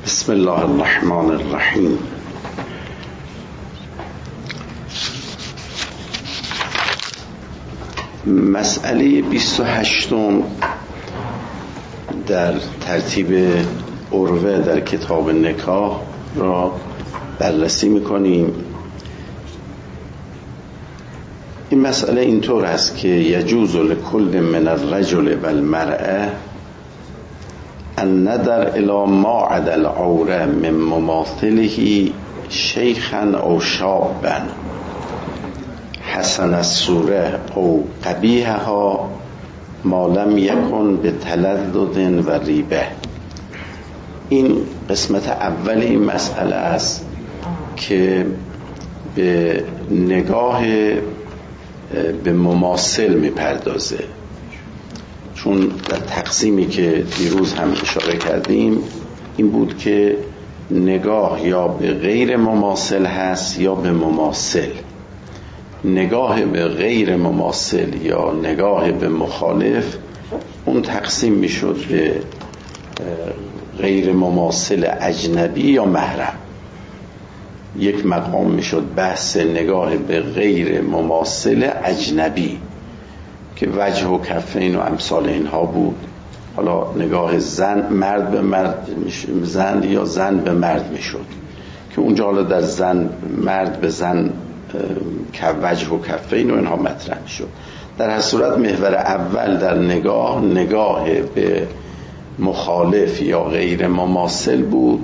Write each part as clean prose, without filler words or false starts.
بسم الله الرحمن الرحیم. مسئله 28 در ترتیب عروه در کتاب نکاح را بررسی میکنیم. این مسئله اینطور است که یجوز لکل من الرجل و المرأة النظر الی ما عدا العوره من مماثله شیخا او شابا حسن الصوره او قبیحها ما لم یکن به تلذذ و ریبه. این قسمت اول این مسئله است که به نگاه به مماثل میپردازه، چون در تقسیمی که دیروز هم اشاره کردیم این بود که نگاه یا به غیر مماثل هست یا به مماثل. نگاه به غیر مماثل یا نگاه به مخالف اون تقسیم میشد به غیر مماثل اجنبی یا محرم. یک مقام میشد بحث نگاه به غیر مماثل اجنبی که وجه و کفین و امثال اینها بود. حالا نگاه زن مرد به مرد زن یا زن به مرد میشد که اونجا حالا در زن مرد به زن که وجه و کفین و اینها مطرح میشد. در هر صورت محور اول در نگاه به مخالف یا غیر مماثل بود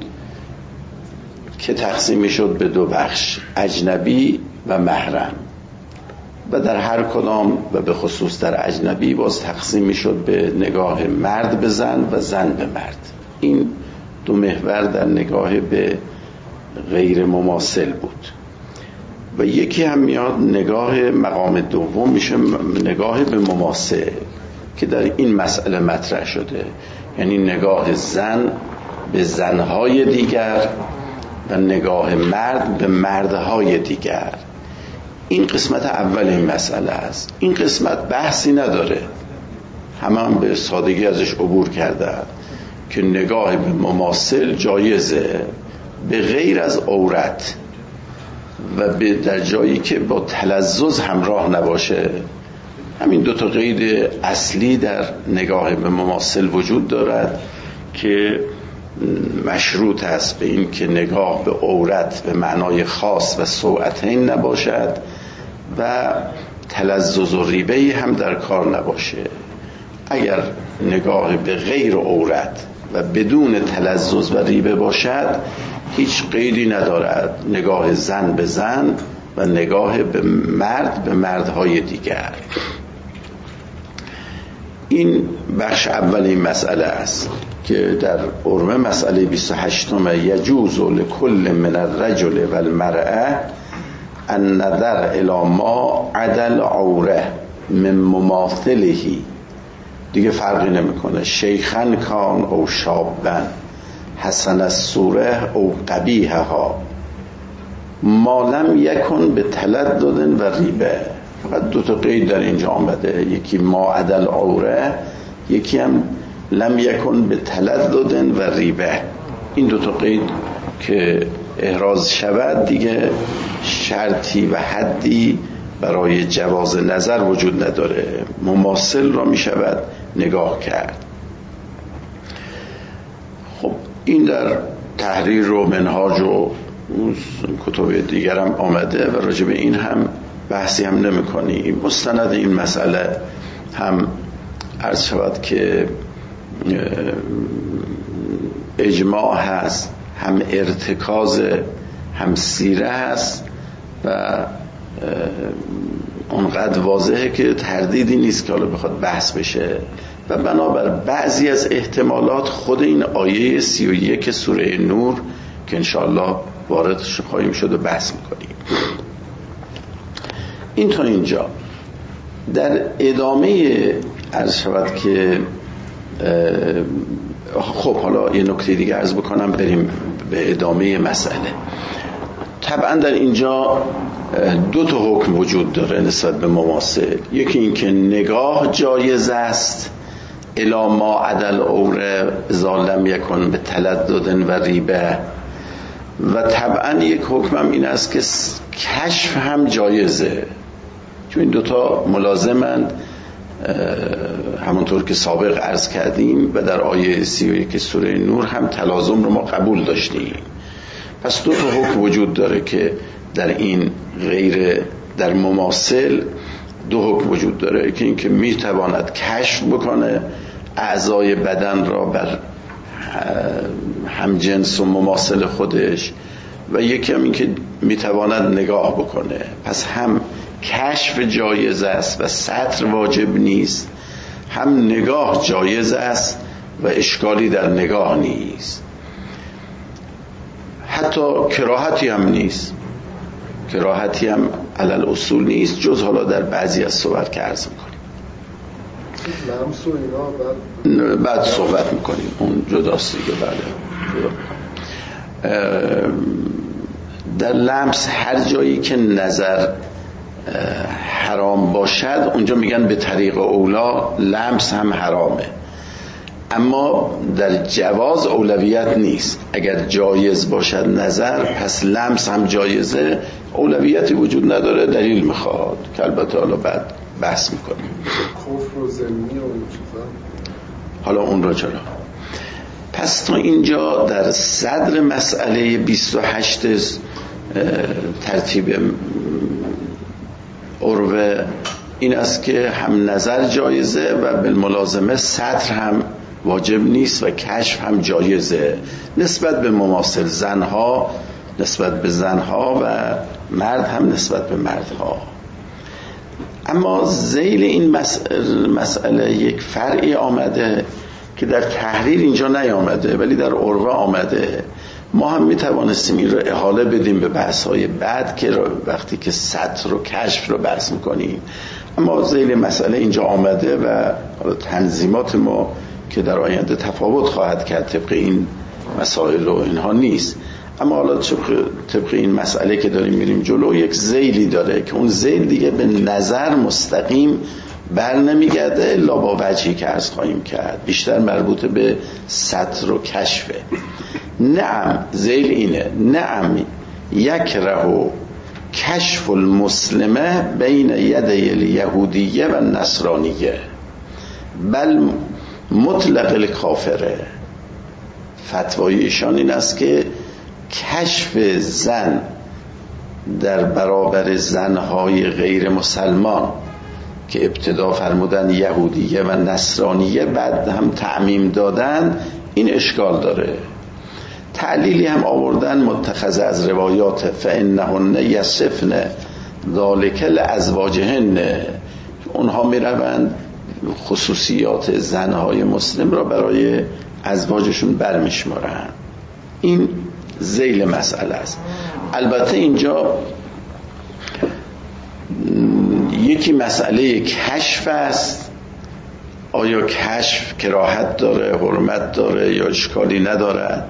که تقسیم میشد به دو بخش، اجنبی و محرم، و در هر کدام و به خصوص در اجنبی باز تقسیم میشد به نگاه مرد به زن و زن به مرد. این دو محور در نگاه به غیر مماثل بود. و یکی هم میاد نگاه مقام دوم میشه نگاه به مماثل که در این مسئله مطرح شده، یعنی نگاه زن به زنهای دیگر و نگاه مرد به مردهای دیگر. این قسمت اول این مسئله است. این قسمت بحثی نداره، همه به سادگی ازش عبور کردن که نگاه به مماثل جایزه به غیر از عورت و به در جایی که با تلذذ همراه نباشه. همین دو تا قید اصلی در نگاه به مماثل وجود دارد که مشروط است به این که نگاه به عورت به معنای خاص و سوءتین نباشد و تلذذ و ریبه‌ای هم در کار نباشه. اگر نگاه به غیر عورت و بدون تلذذ و ریبه باشد هیچ قیدی ندارد، نگاه زن به زن و نگاه به مرد به مردهای دیگر. این بخش اولی مسئله است که در عرمه مسئله 28 یجوز لکل من الرجل و المرأة النظر الی ما عدا العوره من مماثله، دیگه فرقی نمیکنه شیخن کان او شابن حسن الصوره او قبیحها ما لم یکن به تلذذ و ریبه. فقط دو تا قید در اینجا آمده، یکی ما عدا العوره، یکی هم لم یکن به تلذذ و ریبه. این دو تا قید که احراز شود دیگه شرطی و حدی برای جواز نظر وجود نداره، مماثل را می شود نگاه کرد. خب این در تحریر و منهاج و کتب دیگر هم آمده و راجع به این هم بحثی هم نمی کنیم. مستند این مسئله هم عرض شود که اجماع هست، هم ارتکاز، هم سیره هست و اونقدر واضحه که تردیدی نیست که حالا بخواد بحث بشه. و بنابر بعضی از احتمالات خود این آیه 31 سوره نور که انشاءالله وارد خواهیم شد و بحث میکنیم. این تا اینجا. در ادامه عرض شود که خب حالا یه نکته دیگه عرض بکنم بریم به ادامه مسئله. طبعا در اینجا دو تا حکم وجود داره نسبت به مماثل. یکی این که نگاه جایز است الا ما عدل اوره ظالم یکن به تلدد و ریبه. و طبعا یک حکمم این است که کشف هم جایزه، چون این دوتا ملازمند، همونطور که سابق عرض کردیم و در آیه 31 سوره نور هم تلازم رو ما قبول داشتیم. پس دو تا حکم وجود داره که در این غیر در مماثل دو حکم وجود داره، که این که میتواند کشف بکنه اعضای بدن را بر همجنس و مماثل خودش، و یکی هم این که میتواند نگاه بکنه. پس هم کشف جایز است و ستر واجب نیست، هم نگاه جایز است و اشکالی در نگاه نیست، حتی کراهتی هم نیست، کراهتی هم علل اصول نیست، جز حالا در بعضی از صور که عرض میکنیم بعد صحبت میکنیم، اون جداست دیگه. بله در لمس هر جایی که نظر حرام باشد اونجا میگن به طریق اولا لمس هم حرامه، اما در جواز اولویت نیست. اگر جایز باشد نظر پس لمس هم جایزه، اولویتی وجود نداره، دلیل میخواد که البته حالا بعد بحث میکنیم. کفر و ضمنی و این چیزا حالا اون را چرا. پس تا اینجا در صدر مسئله 28 ترتیب عروه این است که هم نظر جایزه و بالملازمه ستر هم واجب نیست و کشف هم جایزه نسبت به مماثل زنها، نسبت به زنها، و مرد هم نسبت به مردها. اما ذیل این مسئله یک فرعی آمده که در تحریر اینجا نیامده ولی در عروه آمده. ما هم میتوانستیم این رو احاله بدیم به بحث‌های بعد که وقتی که ستر و کشف رو بحث میکنیم، اما ذیل مسئله اینجا آمده و تنظیمات ما که در آینده تفاوت خواهد کرد طبق این مسائل و اینها نیست. اما حالا طبق این مسئله که داریم میریم جلو یک ذیلی داره که اون ذیل دیگه به نظر مستقیم بر نمیگرده الا با وجهی که عرض خواهیم کرد، بیشتر مربوط به ستر و کشفه. نعم، ذیل اینه، نعم یکره کشف المسلمه بین یدی الیهودیه و نصرانیه بل مطلق الکافره. فتوای ایشان این است که کشف زن در برابر زنهای غیر مسلمان که ابتدا فرمودن یهودیه و نصرانیه بعد هم تعمیم دادن، این اشکال داره. تعلیلی هم آوردن متخذ از روایات فانهن یصفن ذالک لازواجهن، اونها میروند خصوصیات زنهای مسلم را برای ازواجشون برمیشمارن. این ذیل مسئله است. البته اینجا یکی مسئله کشف است، آیا کشف کراهت داره، حرمت داره یا اشکالی ندارد،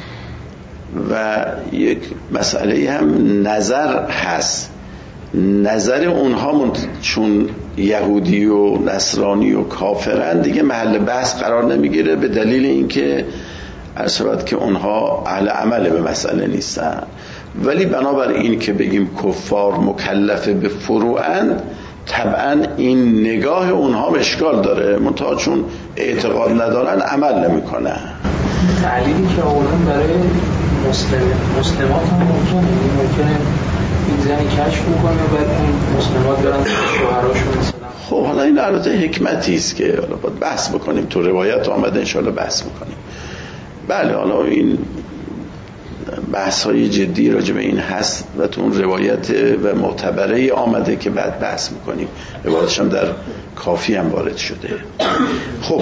و یک مسئله هم نظر هست. نظر اونها چون یهودی و نصرانی و کافرن دیگه محل بحث قرار نمیگیره، به دلیل اینکه عرض که اونها اهل عمل به مسئله نیستن. ولی بنابراین که بگیم کفار مکلف به فروعند، طبعا این نگاه اونها اشکال داره، منتها چون اعتقاد ندارن عمل نمیکنن. تعلیلی که آوردن برای مسلمات هم ممکنه این زنی کشف بکنه و بعد این مسلمات برن شوهراشون مثلا. خب حالا این البته حکمتی است که حالا باید بحث بکنیم، تو روایت آمده انشاءالله بحث بکنیم. بله حالا این بحث های جدی راجع به این هست و تو اون روایت و معتبره آمده که بعد بحث میکنیم، روایتش هم در کافی هم وارد شده. خب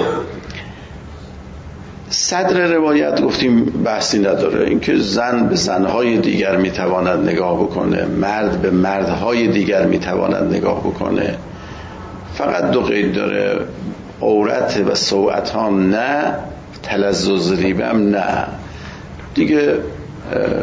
صدر روایت گفتیم بحثی نداره، اینکه زن به زنهای دیگر میتواند نگاه بکنه، مرد به مردهای دیگر میتواند نگاه بکنه. فقط دو قید داره، عورت و سوءت ها نه، تلذذ ریبه هم نه، دیگه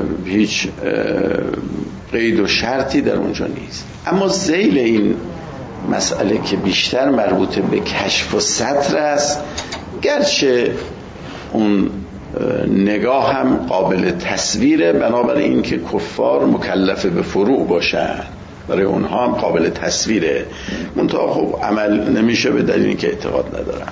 هیچ قید و شرطی در اونجا نیست. اما ذیل این مسئله که بیشتر مربوط به کشف و ستر است، گرچه اون نگاه هم قابل تصویره، بنابراین که کفار مکلف به فروع باشن، برای اونها هم قابل تصویره، منتها خب عمل نمیشه به دلیلی که اعتقاد ندارن.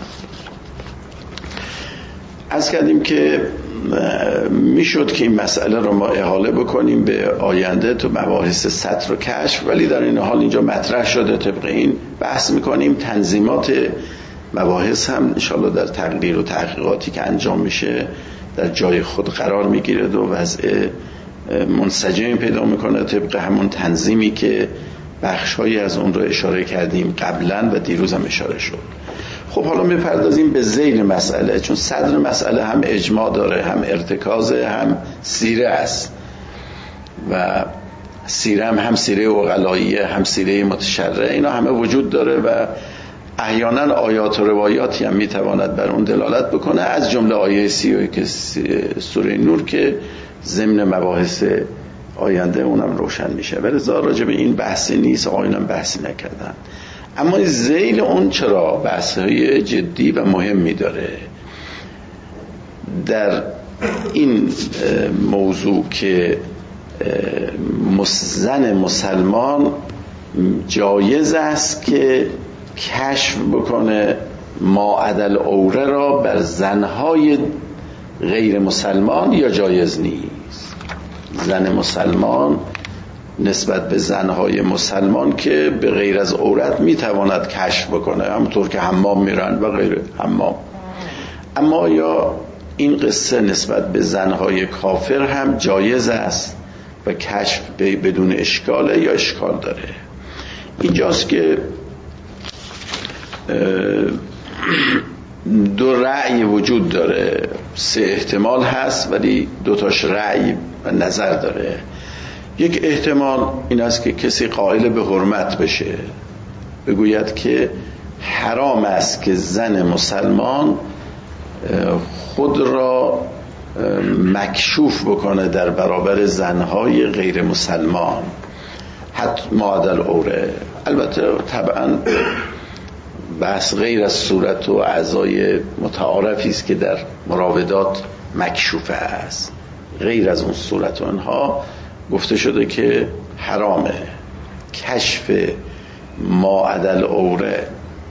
عرض کردیم که میشد که این مسئله رو ما احاله بکنیم به آینده تو مباحث ستر و کشف، ولی در این حال اینجا مطرح شده، طبق این بحث میکنیم. تنظیمات مباحث هم انشاءالله در تقریر و تحقیقاتی که انجام میشه در جای خود قرار میگیره و وضع منسجمی پیدا میکنه طبق همون تنظیمی که بخشهایی از اون رو اشاره کردیم قبلا و دیروز هم اشاره شد. خب حالا میپردازیم به ذیل مسئله، چون صدر مسئله هم اجماع داره، هم ارتکازه، هم سیره است و سیره هم سیره عقلاییه، هم سیره متشرع، اینا همه وجود داره و احیانا آیات و روایاتی هم میتواند بر اون دلالت بکنه، از جمله آیه 31 سوره نور که ضمن مباحث آینده اونم روشن میشه. ولی راجع به این بحثی نیست، آقایان بحثی نکردن. اما ذیل اون چرا بحث‌های جدی و مهمی داره در این موضوع که زن مسلمان جایز است که کشف بکنه ماعدل عوره را بر زنهای غیر مسلمان یا جایز نیست؟ زن مسلمان نسبت به زنهای مسلمان که به غیر از عورت میتواند کشف بکنه، همونطور که حمام میرن و غیر حمام. اما یا این قصه نسبت به زنهای کافر هم جایز است و کشف بدون اشکاله یا اشکال داره؟ اینجاست که دو رأی وجود داره، سه احتمال هست ولی دوتاش رأی و نظر داره. یک احتمال این است که کسی قائل به حرمت بشه، بگوید که حرام است که زن مسلمان خود را مکشوف بکنه در برابر زنهای غیر مسلمان، حتی معدل عوره. البته طبعا بحث غیر از صورت و اعضای متعارفی است که در مراودات مکشوفه است، غیر از اون صورت و انها گفته شده که حرامه. کشف معدل عوره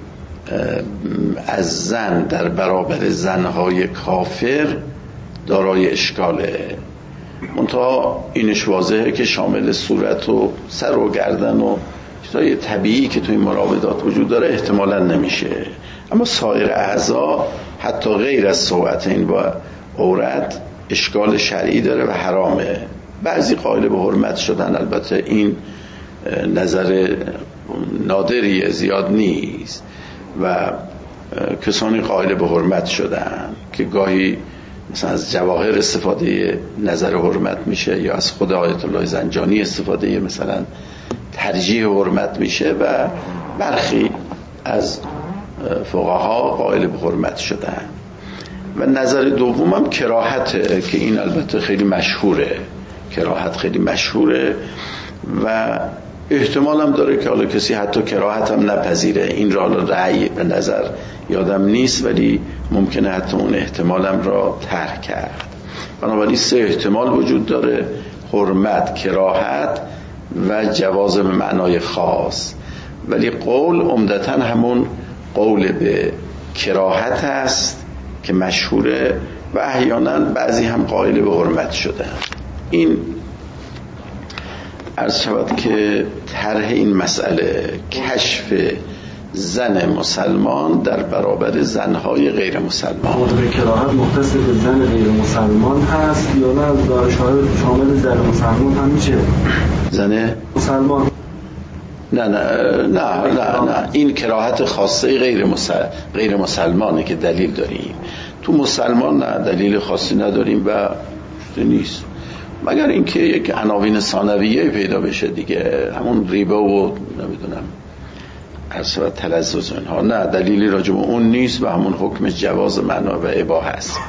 از زن در برابر زنهای کافر دارای اشکاله، منتها اینش واضحه که شامل صورت و سر و گردن و چیزای طبیعی که توی مراودات وجود داره احتمالا نمیشه. اما سایر اعضا حتی غیر از صحبتین و عورت اشکال شرعی داره و حرامه. بعضی قائل به حرمت شدن، البته این نظر نادریه، زیاد نیست، و کسانی قائل به حرمت شدن که گاهی مثلا از جواهر استفاده نظر حرمت میشه یا از خود آیت الله زنجانی استفاده مثلا ترجیح حرمت میشه و برخی از فقها قائل به حرمت شدن. و نظر دوم هم کراهته که این البته خیلی مشهوره، کراهت خیلی مشهوره و احتمال هم داره که حالا کسی حتی کراهت هم نپذیره. این را رأی به نظر یادم نیست ولی ممکنه حتی اون احتمالم را طرح کرد. بنابراین سه احتمال وجود داره: حرمت، کراهت و جواز به معنای خاص. ولی قول عمدتاً همون قول به کراهت است که مشهوره و احیانا بعضی هم قائل به حرمت شدن. این عرض شود که طرح این مسئله کشف زن مسلمان در برابر زنهای غیر مسلمان، موضوع کراهت مختص به زن غیر مسلمان هست یا نه شامل زن مسلمان هم میشه؟ زن مسلمان نه این کراهت خاصه غیر مسلمانه که دلیل داریم. تو مسلمان نه دلیل خاصی نداریم و نیست، مگر اینکه یک عناوین ثانویه پیدا بشه دیگه، همون ریبه و نمیدونم عرض و تلذذ اینها. نه دلیلی راجع به اون نیست و همون حکم جواز معنا و اباحه است.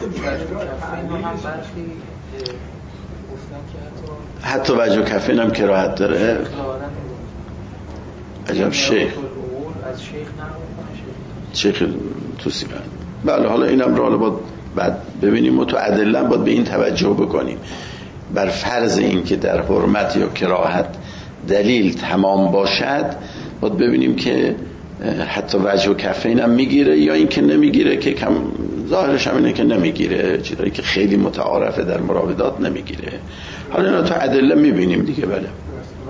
حتی وجه کفین هم کراهت داره. عجب شیخ از شیخ نقل میکنه شیخ توسی. بله حالا اینم رو حالا باید بعد ببینیم و تو ادله باید به این توجه بکنیم. بر فرض این که در حرمت یا کراهت دلیل تمام باشد باید ببینیم که حتی وجه و کفین هم میگیره یا این که نمیگیره، که کم ظاهرش هم اینه که نمیگیره، چیزایی که خیلی متعارفه در مراودات نمیگیره. حالا اینا تو ادله میبینیم دیگه. بله. و اگر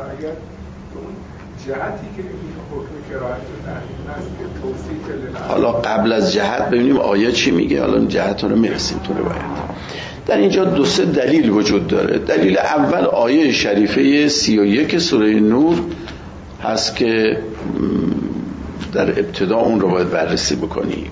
جهتی که حکم کراهت رو توصیف حالا قبل از جهت ببینیم آیه چی میگه. حالا جهت رو میرسیم تو روایت. در اینجا 2-3 دلیل وجود داره. دلیل اول آیه شریفه 31 سوره نور هست که در ابتدا اون رو باید بررسی بکنیم.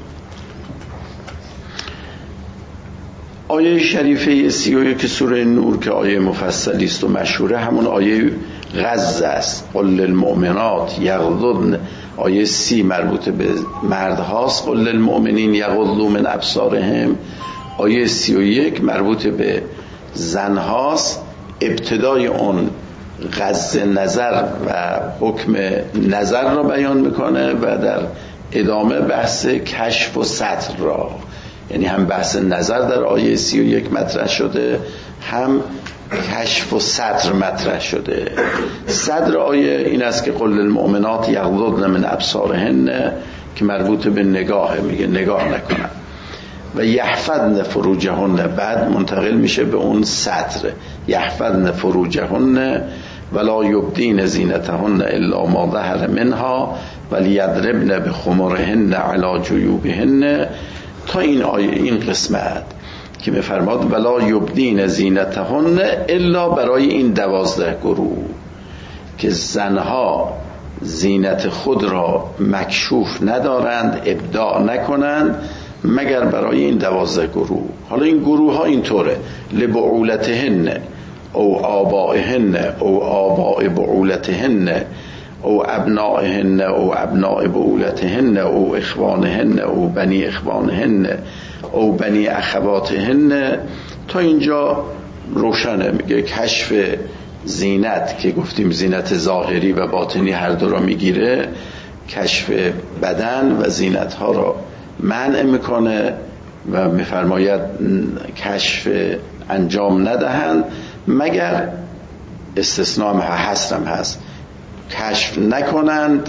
آیه شریفه 31 سوره نور که آیه مفصلی است و مشهوره، همون آیه غض است. قل للمؤمنات یغضضن. آیه 30 مربوط به مردهاست. قل للمؤمنین یغضوا من ابصارهم. آیه 31 مربوط به زنهاست. ابتدای اون غض نظر و حکم نظر را بیان میکنه و در ادامه بحث کشف و ستر را، یعنی هم بحث نظر در آیه 31 مطرح شده، هم کشف و ستر مطرح شده. صدر آیه این است که قل للمؤمنات یغضضن من ابصارهن، که مربوط به نگاه، میگه نگاه نکنن. و یحفظن فروجهن، بعد منتقل میشه به اون ستر. یحفظن فروجهن ولا یبدین زینتهن الا ما ظهر منها ولیضربن بخمرهن علی جیوبهن، تا این آیه، این قسمت که میفرماد ولا یبدین زینتهن الا برای این 12 گروه که زنها زینت خود را مکشوف ندارند، ابداع نکنند مگر برای این 12 گروه. حالا این گروه ها اینطوره: لبعولتهن او آبائهن او آباء بعولتهن او ابنائهن او ابناء بعولتهن او اخوانهن او بنی اخوانهن او بنی اخواتهن. تا اینجا روشنه. میگه کشف زینت که گفتیم زینت ظاهری و باطنی هر دو را میگیره، کشف بدن و زینت ها را منع میکنه و میفرماید کشف انجام ندهند مگر، استثناء هم حصرم هست، کشف نکنند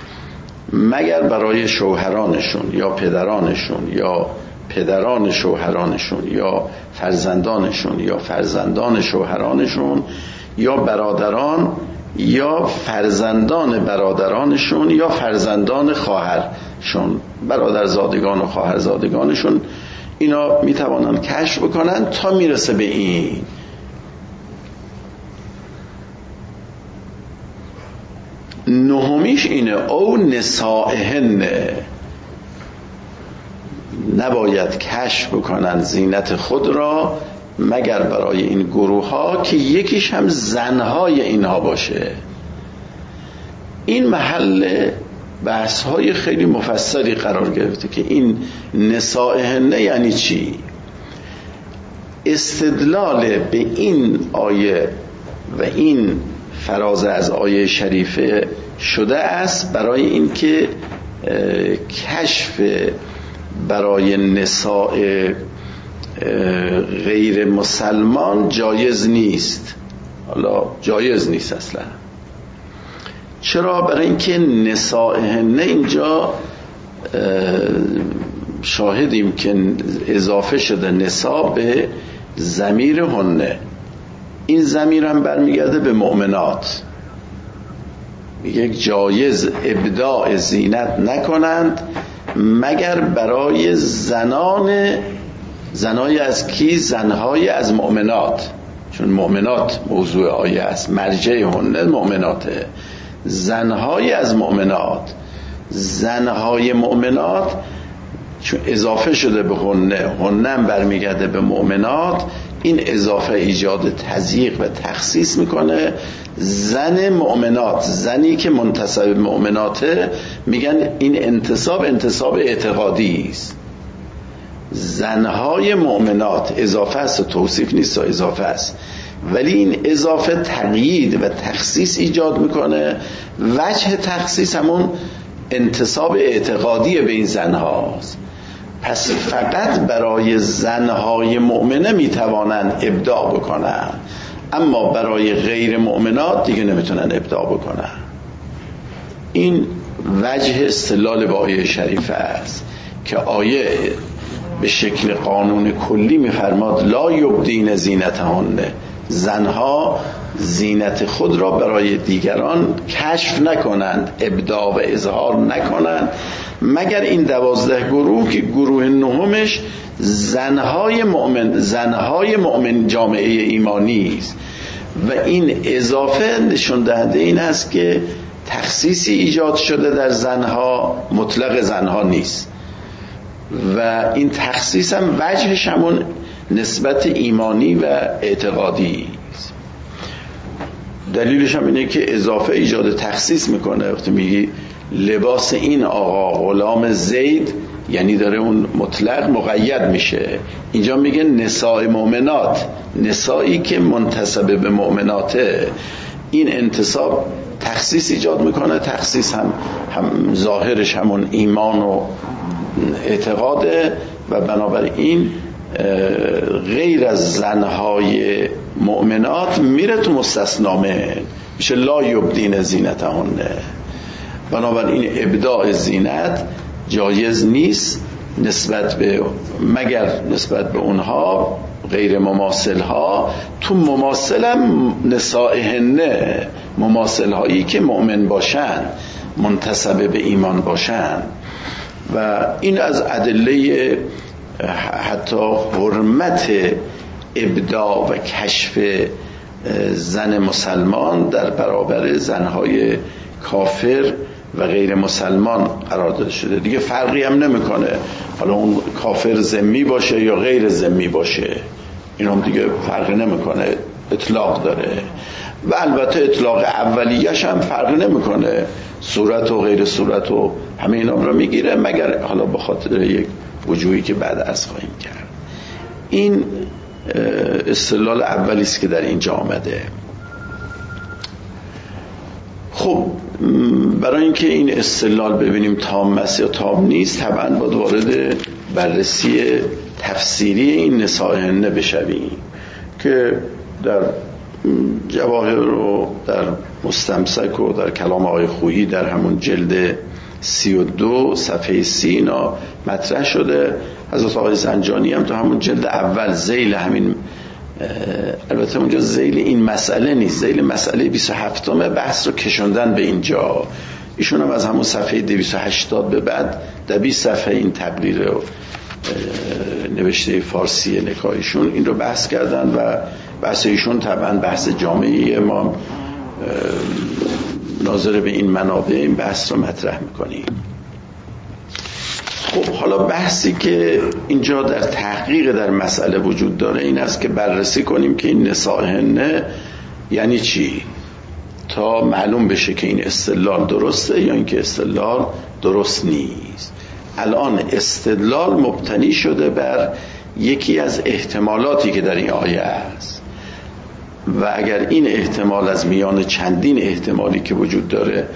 مگر برای شوهرانشون یا پدرانشون یا پدران شوهرانشون یا فرزندانشون یا فرزندان شوهرانشون یا برادران یا فرزندان برادرانشون یا فرزندان خواهرشون، برادرزادگان و خواهرزادگانشون. اینا میتوانن کشف بکنن تا میرسه به این. نهمیش اینه او نسائهن، نباید کشف بکنن زینت خود را مگر برای این گروه ها که یکیش هم زنهای اینها باشه. این محل بحث های خیلی مفصلی قرار گرفته که این نسائهن یعنی چی. استدلال به این آیه و این فرازه از آیه شریفه شده است برای اینکه کشف برای نساء غیر مسلمان جایز نیست. حالا جایز نیست اصلا. چرا؟ برای اینکه نسائهن اینجا شاهدیم که اضافه شده نساء به ضمیر هنه. این ضمیر هم برمیگرده به مؤمنات. یک جایز ابداع زینت نکنند مگر برای زنای از کی؟ زنهای از مؤمنات، چون مؤمنات موضوع آیه است، مرجع هنه مؤمناته. زنهای از مؤمنات، زنهای مؤمنات چون اضافه شده به هنه هم برمیگرده به مؤمنات. این اضافه ایجاد تضییق و تخصیص میکنه. زن مؤمنات، زنی که منتسب مؤمناته، میگن این انتساب اعتقادی است. زنهای مؤمنات اضافه است، توصیف نیست، اضافه است، ولی این اضافه تقیید و تخصیص ایجاد میکنه. وجه تخصیص همون انتصاب اعتقادی به این زنهاست. پس فقط برای زنهای مؤمنه میتوانند ابداع بکنن، اما برای غیر مؤمنات دیگه نمیتونن ابداع بکنن. این وجه استدلال با آیه شریفه است که آیه به شکل قانون کلی میفرماد لا یبدین زینتهن، زنها زینت خود را برای دیگران کشف نکنند، ابداع و اظهار نکنند، مگر این 12 گروه که گروه نهمش زنهای مؤمن جامعه ایمانی است. و این اضافه نشون دهنده این است که تخصیصی ایجاد شده در زنها، مطلق زنها نیست و این تخصیص هم وجهش همون نسبت ایمانی و اعتقادی است. دلیلش هم اینه که اضافه ایجاد تخصیص میکنه. وقتی میگی لباس این آقا غلام زید، یعنی داره اون مطلق مقید میشه. اینجا میگه نساء مؤمنات، نسایی که منتسب به مؤمناته. این انتساب تخصیص ایجاد میکنه. تخصیص هم ظاهرش همون ایمان و اعتقاده و بنابراین غیر از زنهای مؤمنات میره تو مستثنامه، میشه لا یبدین زینتهن. بنابراین ابداع زینت جایز نیست مگر نسبت به اونها غیر مماثل ها. تو مماثل هم نسائهن، مماثل هایی که مؤمن باشن، منتسب به ایمان باشن. و این از ادله حتی حرمت ابداع و کشف زن مسلمان در برابر زنهای کافر و غیر مسلمان قرار داده شده. دیگه فرقی هم نمیکنه حالا اون کافر ذمی باشه یا غیر ذمی باشه، این هم دیگه فرقی نمیکنه، اطلاق داره. و البته اطلاق اولیش هم فرقی نمیکنه، صورت و غیر صورت و همه اینا رو میگیره، مگر حالا به خاطر یک وجوهی که بعد از خواهیم کرد. این استدلال اولی است که در اینجا آمده. خب برای اینکه این استدلال ببینیم تام است یا تام نیست، طبعا باید وارد بررسی تفسیری این نسائهن بشویم که در جواهر و در مستمسک و در کلام آقای خویی در همون جلد 32 صفحه 30 اینا مطرح شده. حضرت آقای زنجانی هم تو همون جلد اول ذیل همین، البته اونجا ذیل این مسئله نیست، ذیل مسئله 27 بحث رو کشوندن به اینجا. ایشون هم از همون صفحه 280 به بعد در 20 صفحه این تقریر رو نوشته فارسی نکایشون این رو بحث کردن و بحث ایشون طبعا بحث جامعی ما ناظر به این منابع این بحث رو مطرح میکنیم. خب حالا بحثی که اینجا در تحقیق در مسئله وجود داره این است که بررسی کنیم که این نسائهن یعنی چی، تا معلوم بشه که این استدلال درسته یا اینکه استدلال درست نیست. الان استدلال مبتنی شده بر یکی از احتمالاتی که در این آیه است و اگر این احتمال از میان چندین احتمالی که وجود داره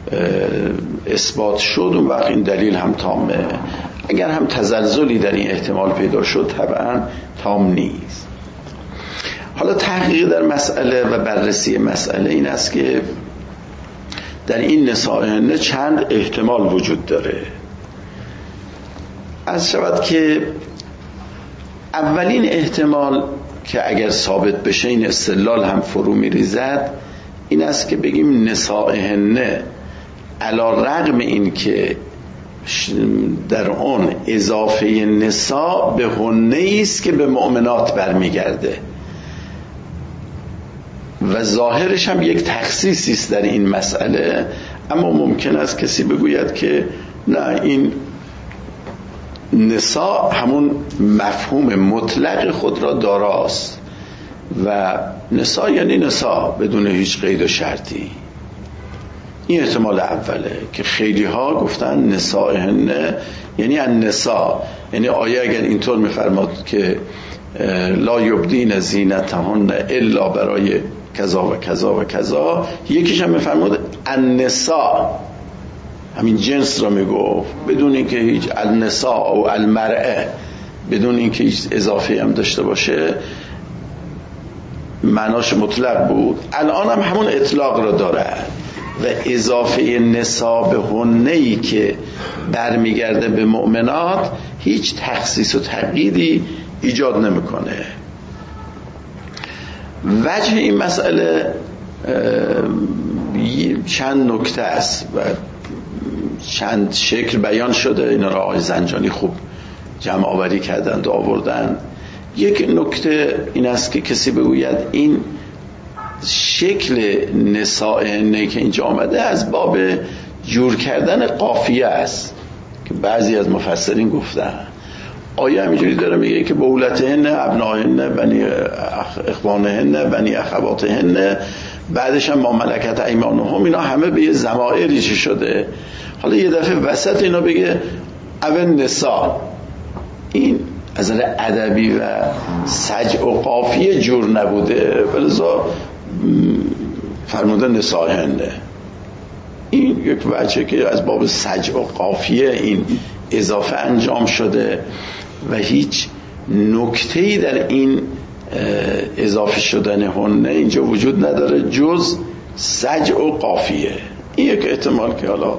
اثبات شد، اون وقت این دلیل هم تامه. اگر هم تزلزلی در این احتمال پیدا شد طبعا تام نیست. حالا تحقیق در مسئله و بررسی مسئله این است که در این نسائهن چند احتمال وجود داره. از شود که اولین احتمال که اگر ثابت بشه این استدلال هم فرو میریزد این است که بگیم نسائهن علی رغم این که در اون اضافه نساء به هنه است که به مؤمنات برمیگرده و ظاهرش هم یک تخصیصی است در این مسئله، اما ممکن است کسی بگوید که نه، این نساء همون مفهوم مطلق خود را داراست و نساء یعنی نساء بدون هیچ قید و شرطی. این احتمال اوله که خیلی ها گفتن نسائهن یعنی النساء، یعنی آیه اگر اینطور میفرماد که لا یبدین زینتهن الا برای کذا و کذا و کذا، یکیش هم میفرماد النساء همین جنس را میگفت بدون اینکه هیچ النساء و المرأه بدون اینکه هیچ اضافه هم داشته باشه معناش مطلق بود. الان هم همون اطلاق را داره و اضافه نساء به هنه‌ای که برمیگرده به مؤمنات هیچ تخصیص و تقییدی ایجاد نمیکنه. وجه این مسئله چند نکته است و چند شکل بیان شده. اینا را آقای زنجانی خوب جمع آوری کردند و آوردند. یک نکته این است که کسی بگوید این شکل نساء که اینجا آمده از باب جور کردن قافیه است که بعضی از مفسرین گفتن. آیه همینجوری داره میگه که بولتهن ابنائهن بنی اخوانهن بنی اخواتهن، بعدش هم ما ملکت ایمانهم، اینا همه به یه ضمائری چی شده. حالا یه دفعه وسط اینا بگه اول نساء، این از نظر ادبی و سجع و قافیه جور نبوده، ولذا فرموده نسائهن. این یک وجه که از باب سجع و قافیه این اضافه انجام شده و هیچ نکته‌ای در این اضافه شدن هنه اینجا وجود نداره جز سجع و قافیه. این یک احتمال که حالا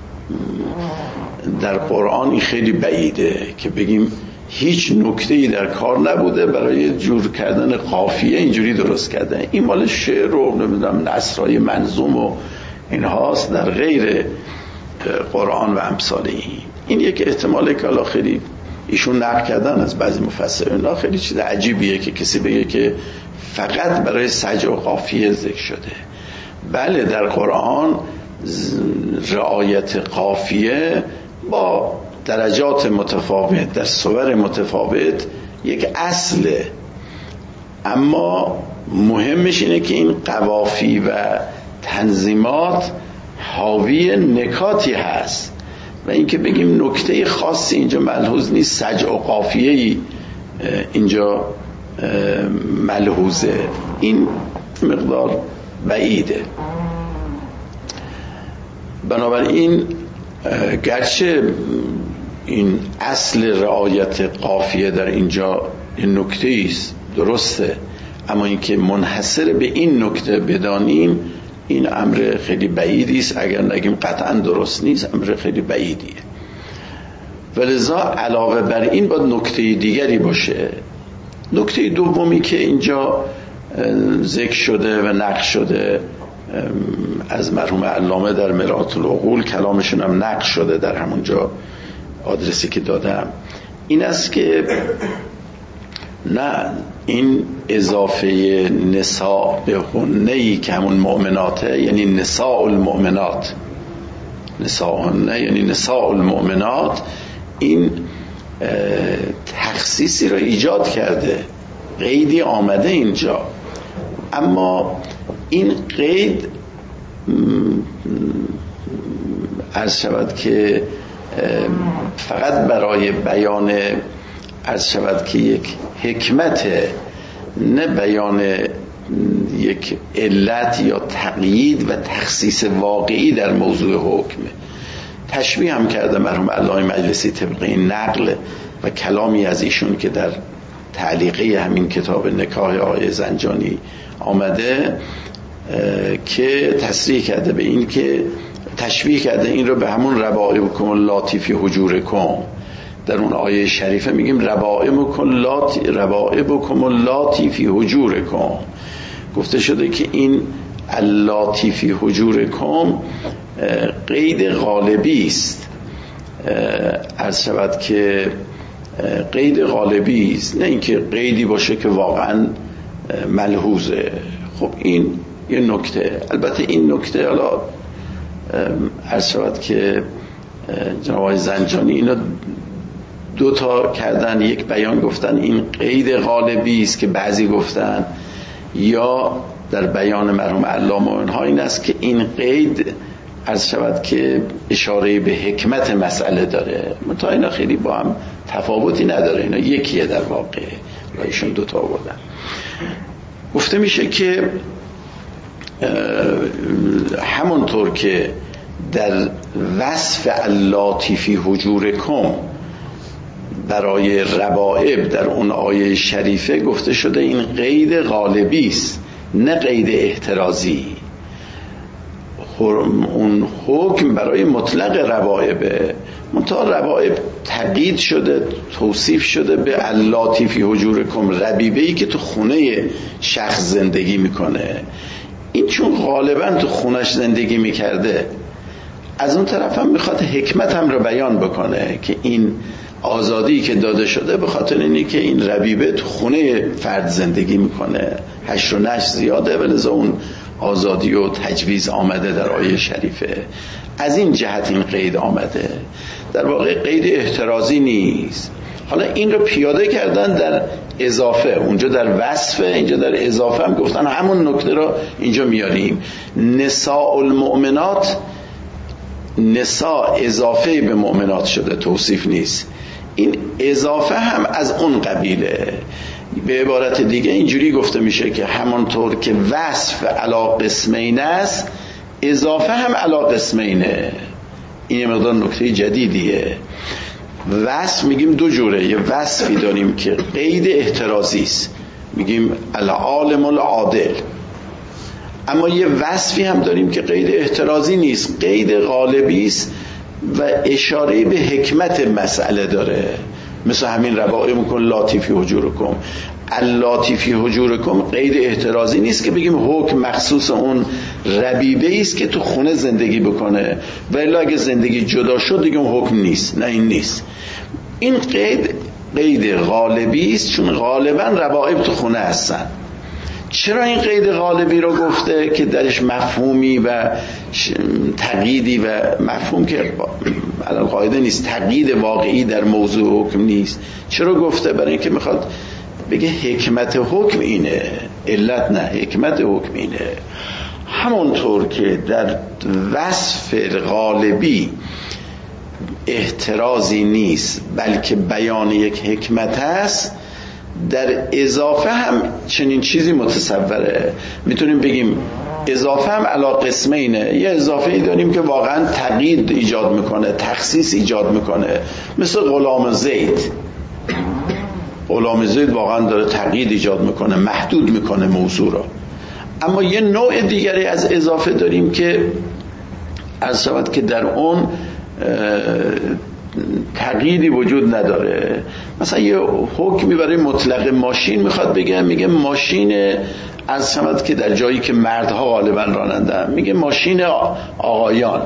در قرآن این خیلی بعیده که بگیم هیچ نکته‌ای در کار نبوده برای جور کردن قافیه اینجوری درست کردن. این مال شعر و نمیدونم نثرهای منظوم و اینهاست در غیر قرآن و امثال این یک احتماله که حالا خیلی ایشون نقل کردن از بعضی مفسرین. خیلی چیز عجیبیه که کسی بگه که فقط برای سجع و قافیه ذکر شده. بله در قرآن رعایت قافیه با درجات متفاوت در صور متفاوت یک اصله، اما مهمش اینه که این قوافی و تنظیمات حاوی نکاتی هست و اینکه بگیم نکته خاصی اینجا ملحوظ نیست، سجع و قافیه‌ای اینجا ملحوظه. این مقدار بعیده. بنابراین گرچه این اصل رعایت قافیه در اینجا این نکته است درسته، اما اینکه منحصر به این نکته بدانیم این امر خیلی بعیدی است. اگر نگیم قطعا درست نیست، امر خیلی بعیدیه. ولذا علاوه بر این باید نکته دیگری باشه. نکته دومی که اینجا ذکر شده و نقل شده از مرحوم علامه در مرآت العقول، کلامشون هم نقل شده در همونجا آدرسی که دادم، این است که نه، این اضافه نساء به هنه‌ای که همون مؤمناته، یعنی نساء المؤمنات، نساء هنه یعنی نساء المؤمنات، این تخصیصی را ایجاد کرده، قیدی آمده اینجا. اما این قید عرض شود که فقط برای بیان عرض شود که یک حکمت، نه بیان یک علت یا تقیید و تخصیص واقعی در موضوع حکم. تشبیه هم کرده مرحوم علامه مجلسی طبق این نقل و کلامی از ایشون که در تعلیقه همین کتاب نکاح آقای زنجانی آمده که تصریح کرده به این که تشبیه کرده این رو به همون ربائبکم اللاتی فی حجورکم. در اون آیه شریفه میگیم ربائبکم اللاتی فی حجورکم، گفته شده که این اللاتی فی حجورکم قید غالبی است. عرض شود که قید غالبی است، نه اینکه قیدی باشه که واقعا ملحوظه. خب این یه نکته. البته این نکته حالا عرض شود که جناب آقای زنجانی اینا دو تا کردن، یک بیان گفتن این قید غالبی است که بعضی گفتن، یا در بیان مرحوم علامه اونها این است که این قید عرض شود که اشاره به حکمت مسئله داره. منتها اینا خیلی با هم تفاوتی نداره، اینا یکیه در واقع، ایشون دو تا آوردن. گفته میشه که همونطور که در وصف اللاتی فی حجورکم برای ربائب در اون آیه شریفه گفته شده این قید غالبی است نه قید احترازی. اون حکم برای مطلق ربائبه، منتها ربائب تقیید شده، توصیف شده به اللاتی فی حجورکم، ربیبه‌ای که تو خونه شخص زندگی میکنه. این چون غالبا تو خونش زندگی میکرده، از اون طرف هم میخواد حکمت هم رو بیان بکنه که این آزادی که داده شده به خاطر اینی که این ربیبه تو خونه فرد زندگی میکنه، حشر و نشر زیاده، ولذا اون آزادی و تجویز آمده در آیه شریفه. از این جهت این قید آمده، در واقع قید احترازی نیست. حالا این رو پیاده کردن در اضافه، اونجا در وصفه، اینجا در اضافه هم گفتن همون نکته رو اینجا میاریم. نساء المؤمنات، نساء اضافه به مؤمنات شده، توصیف نیست. این اضافه هم از اون قبیله. به عبارت دیگه اینجوری گفته میشه که همانطور که وصف علی قسمین است، اضافه هم علی قسمینه. این یه مقدار نکته جدیدیه. وصف میگیم دو جوره، یه وصفی داریم که قید احترازی است، میگیم العالم العادل، اما یه وصفی هم داریم که قید احترازی نیست، قید غالبی است و اشاره به حکمت مسئله داره. مثل همین ربائب میکن لاتی فی حجورکم، اللاتی فی حجورکم قید احترازی نیست که بگیم حکم مخصوص اون ربیبه است که تو خونه زندگی بکنه، ولی اگه زندگی جدا شد دیگه اون حکم نیست. نه، این نیست. این قید غالبی است، چون غالبا ربائب تو خونه هستن. چرا این قید غالبی رو گفته که درش مفهومی و تقییدی و مفهوم که الان قاعده نیست، تقیید واقعی در موضوع حکم نیست. چرا گفته؟ برای اینکه میخواد بگه حکمت حکم اینه، علت نه، حکمت حکم اینه. همونطور که در وصف غالبی احترازی نیست بلکه بیان یک حکمت هست، در اضافه هم چنین چیزی متصوره. میتونیم بگیم اضافه هم علی قسمینه. یه اضافه ای داریم که واقعا تقیید ایجاد میکنه، تخصیص ایجاد میکنه، مثل غلام زید. غلام زید واقعا داره تقیید ایجاد میکنه، محدود میکنه موضوع را. اما یه نوع دیگری از اضافه داریم که عرض شود که در اون تقییدی وجود نداره. مثلا یه حکمی برای مطلق ماشین میخواد بگه، میگه ماشین از شود که در جایی که مردها غالبا رانندن، میگه ماشین آقایان.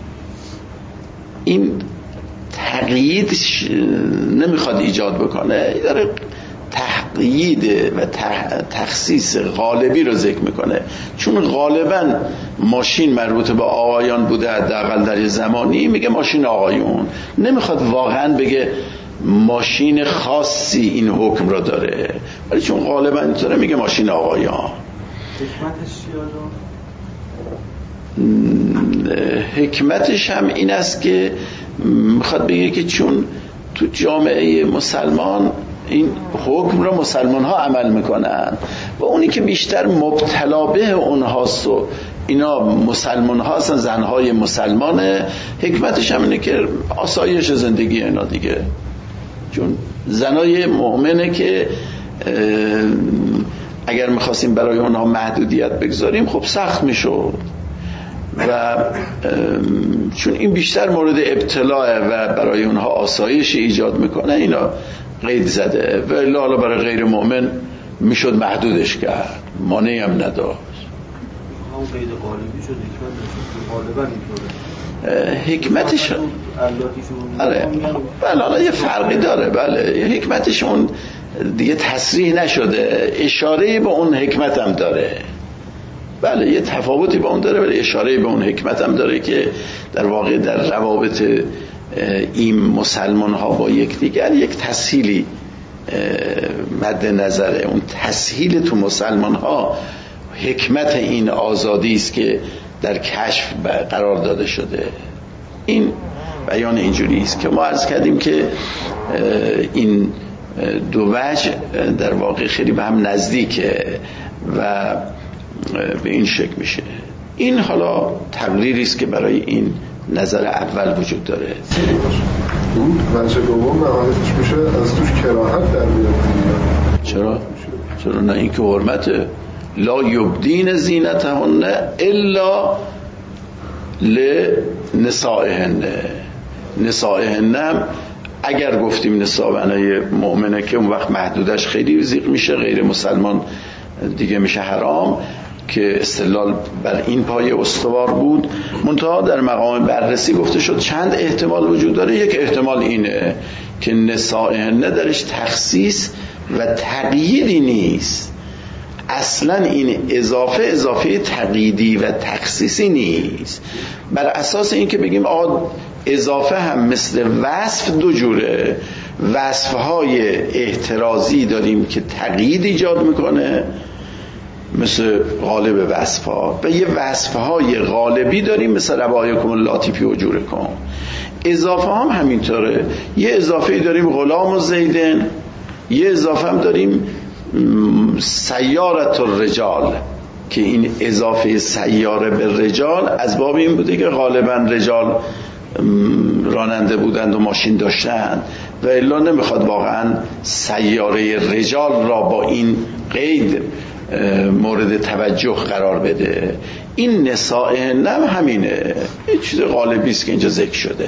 این تقیید نمیخواد ایجاد بکنه، داره تقیید و تخصیص غالبی رو ذکر میکنه. چون غالبا ماشین مربوط به آقایان بوده، حداقل در زمانی، میگه ماشین آقایون. نمیخواد واقعا بگه ماشین خاصی این حکم رو داره، ولی چون غالبا اینطوره میگه ماشین آقایان. حکمتش هم این است که میخواد بگه که چون تو جامعه مسلمان این حکم رو مسلمان ها عمل میکنن و اونی که بیشتر مبتلا به اونهاست و اینا مسلمان ها هستن، زنهای مسلمانه، حکمتش هم اینه که آسایش زندگی اینا دیگه. چون زنای مؤمنه که اگر میخواستیم برای اونها محدودیت بگذاریم خب سخت میشد و چون این بیشتر مورد ابتلاء و برای اونها آسایش ایجاد میکنه، اینا قید زده. و حالا برای غیر مؤمن میشد محدودش کرد، مانعی هم نداشت. همون قید غالبی شد، غالبا اینطوره. حکمتش آره، بله، یه فرقی داره. بله، حکمتش اون دیگه تصریح نشده، اشاره به اون حکمت هم داره. بله، یه تفاوتی با اون داره، ولی اشاره به اون حکمت هم داره که در واقع در روابط این مسلمان ها با یکدیگر یک تسهیلی مد نظره. اون تسهیل تو مسلمان ها حکمت این آزادی است که در کشف قرار داده شده. این بیان اینجوری است که ما عرض کردیم که این دو وجه در واقع خیلی به هم نزدیکه و به این شکل میشه. این حالا تقریری است که برای این نظر اول وجود داره. اون وجه دوم نهایتش میشه از توش کراهت در بیاد. چرا نه؟ این که حرمته. لا یبدین زینتهن الا لنسائهن. نسائهن هم اگر گفتیم نساء بنای مؤمنه که اون وقت محدودش خیلی زیق میشه، غیر مسلمان دیگه میشه حرام، که استدلال بر این پایه استوار بود. منتها در مقام بررسی گفته شد چند احتمال وجود داره. یک احتمال اینه که نسائهن درش تخصیص و تقییدی نیست، اصلا این اضافه تقییدی و تخصیصی نیست. بر اساس این که بگیم آقا اضافه هم مثل وصف دو جوره، وصفهای اعتراضی داریم که تقیید ایجاد میکنه مثل غالب وصفها، و یه وصفهای غالبی داریم مثل ربایکم اللاتی فی حجورکم. اضافه هم همینطوره، یه اضافه داریم غلام و زیدن، یه اضافه هم داریم سیارت الرجال، که این اضافه سیاره به رجال از باب این بوده که غالبا رجال راننده بودند و ماشین داشتند و الا نمیخواد واقعا سیاره رجال را با این قید مورد توجه قرار بده. این نسائهن همینه، این چیز غالبی است که اینجا ذکر شده.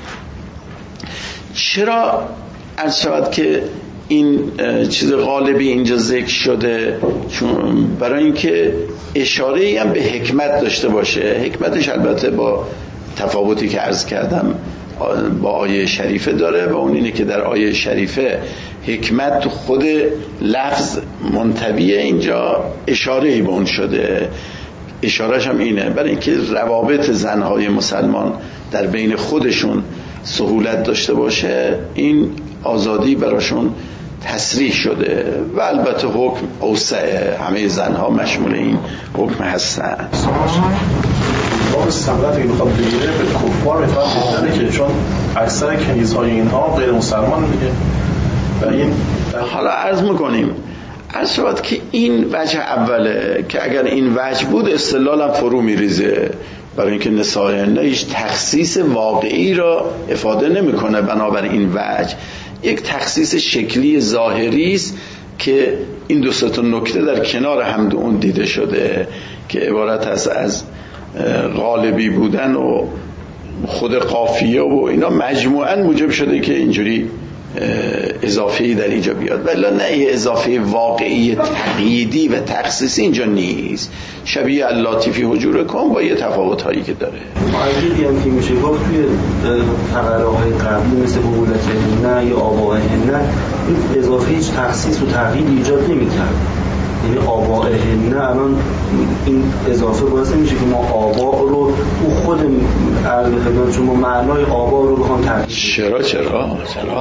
چرا عرض شود که این چیز غالبی اینجا ذکر شده؟ چون برای اینکه اشاره‌ای هم به حکمت داشته باشه. حکمتش البته با تفاوتی که عرض کردم با آیه شریفه داره، و اون اینه که در آیه شریفه حکمت تو خود لفظ منطویه، اینجا اشاره‌ای به اون شده. اشارهش هم اینه برای اینکه روابط زنهای مسلمان در بین خودشون سهولت داشته باشه، این آزادی براشون تصریح شده و البته حکم اوسعه، همه زنها مشمول این حکم هستن. باب سملت اگه بخواد بگیره به کفار میتوان بگیره، که چون اکثر کنیزهای اینها غیر مسلمان میگه و این حالا عرض میکنیم شود که این وجه اوله، که اگر این وجه بود استدلالم فرو میریزه، برای اینکه نسائهن هیچ تخصیص واقعی را افاده نمیکنه. بنابراین این وجه یک تخصیص شکلی ظاهری است که این دو سه تا نکته در کنار هم اون دیده شده که عبارت است از غالبی بودن و خود قافیه و اینا مجموعاً موجب شده که اینجوری اضافه‌ای در اینجا بیاد، ولی نه یه اضافه واقعی تقییدی و تخصیصی اینجا نیست. شبیه اللاتی فی حجورکم با یه تفاوت‌هایی که داره. معجزی هم که میشه گفت توی فقراهای قبلی مثل بولتهن یا آبائهن این اضافه هیچ تخصیص و تقیید ایجاد نمی‌کرد. یعنی آبائهن الان این اضافه باعث میشه که ما آبا رو تو خود عرض خدمت شما معنای آبا رو بخوام تغییر. چرا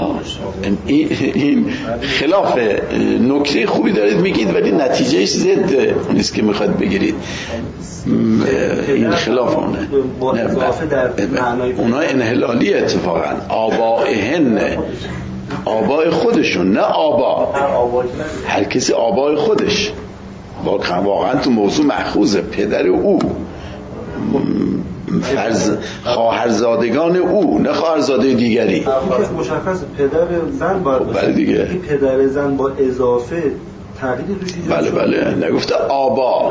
این خلاف نکته خوبی دارید میگید، ولی نتیجهش ضد نیست که میخواد بگیرید. این خلاف اونه. با اضافه در معنای اونا انحلالی اتفاقا. آبائهن آبای خودشون، نه آبا هر کسی آبای خودش، واقعا تو موضوع مأخوذه، پدر او، خواهرزادگان او، نه خواهرزاده دیگری. مشخص پدر زن باید دیگه. پدر زن با اضافه تغییر توش ایجاد شد. بله نگفته آبا،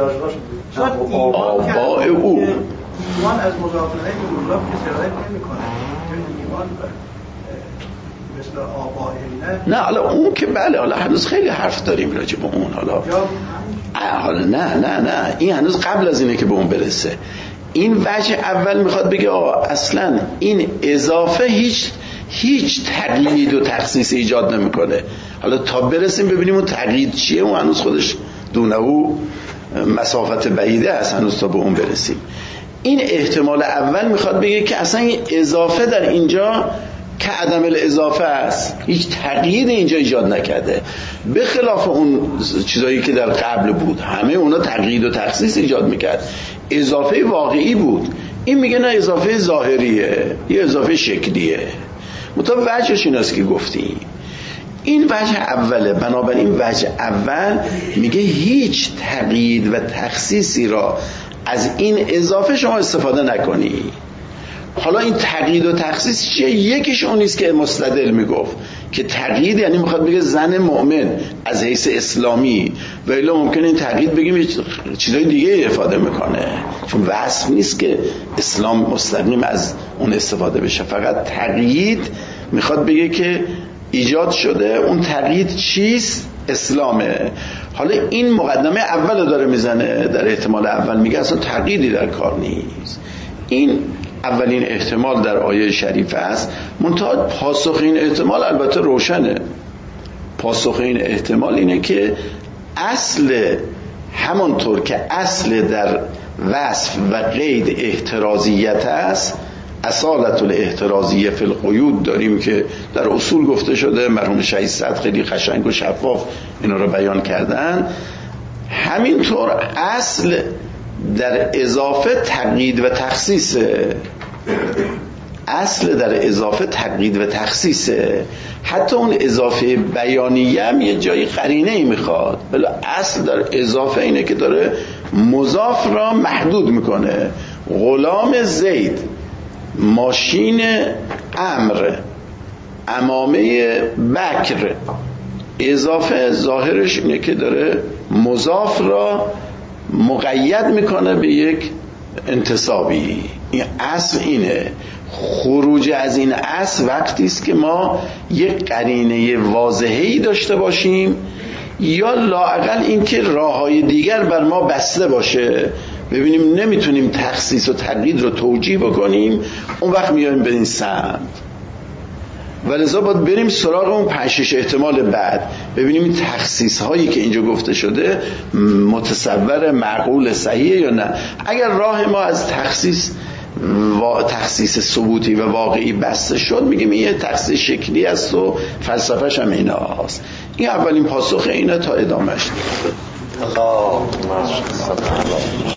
آبای او. ایمان از مضافنه که مضاف که سرایت نمی کنه، ایمان مثل آبائهن. نه حالا اون که بله، حالا هنوز خیلی حرف داریم راجع به اون. حالا نه این هنوز قبل از اینه که به اون برسه. این وجه اول میخواد بگه آقا اصلا این اضافه هیچ تقیید و تخصیص ایجاد نمیکنه. حالا تا برسیم ببینیم اون تقیید چیه، اون هنوز خودش دونه او مسافت بعیده هست هنوز تا به اون برسیم. این احتمال اول میخواد بگه که اصلا این اضافه در اینجا که عدم الاضافه است، هیچ تغییر اینجا ایجاد نکرده، به خلاف اون چیزایی که در قبل بود همه اونا تغییر و تخصیص ایجاد میکرد، اضافه واقعی بود. این میگه نه، اضافه ظاهریه، یه اضافه شکلیه. مطابق وجهش این است که گفتیم. این وجه اوله. بنابراین وجه اول میگه هیچ تغییر و تخصیصی را از این اضافه شما استفاده نکنی. حالا این تقیید و تخصیص چیه؟ یکیش اون نیست که مستدل میگفت که تقیید یعنی میخواد بگه زن مؤمن از حیث اسلامی، و الا ممکنه این تقیید بگیم چیزای دیگه افاده میکنه، چون وصف نیست که اسلام مستقیم از اون استفاده بشه. فقط تقیید میخواد بگه که ایجاد شده، اون تقیید چیست؟ اسلامه. حالا این مقدمه اول داره میزنه، در احتمال اول میگه اصلا تقییدی در کار نیست. این اولین احتمال در آیه شریفه است. منتها پاسخ این احتمال البته روشنه. پاسخ این احتمال اینه که اصل، همانطور که اصل در وصف و قید احترازیت است، اصالت الاحترازیه فی القیود داریم که در اصول گفته شده، مرحوم شهید صدر خیلی قشنگ و شفاف اینا رو بیان کردن. همینطور اصل در اضافه تقیید و تخصیصه. اصل در اضافه تقیید و تخصیصه. حتی اون اضافه بیانیه هم یه جایی قرینه ای میخواد، ولی اصل در اضافه اینه که داره مضاف را محدود میکنه. غلام زید، ماشین امر، عمامه بکر. اضافه ظاهرش اینه که داره مضاف را مقید میکنه به یک انتصابی. این اصل اینه. خروج از این اصل وقتی است که ما یک قرینه واضحی داشته باشیم، یا لااقل اینکه راههای دیگر بر ما بسته باشه، ببینیم نمیتونیم تخصیص و تقیید رو توجیه بکنیم، اون وقت میایم به این سمت. ولذا باید بریم سراغ اون 5-6 احتمال بعد، ببینیم این تخصیص هایی که اینجا گفته شده متصور، معقول، صحیحه یا نه. اگر راه ما از تخصیص ثبوتی و واقعی بسته شد، میگیم این یه تخصیص شکلی است و فلسفه‌ش هم اینا هست. این اولین پاسخ اینه تا ادامهش.